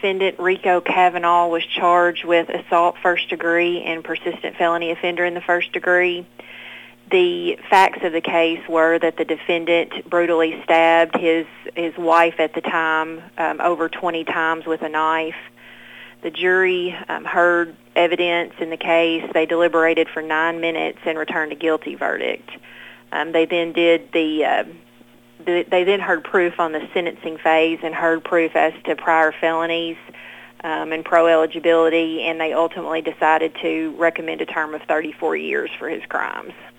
defendant, Rico Cavanaugh, was charged with assault first degree and persistent felony offender in the first degree. The facts of the case were that the defendant brutally stabbed his wife at the time over 20 times with a knife. The jury heard evidence in the case. They deliberated for 9 minutes and returned a guilty verdict. They then heard proof on the sentencing phase and heard proof as to prior felonies and pro-eligibility, and they ultimately decided to recommend a term of 34 years for his crimes.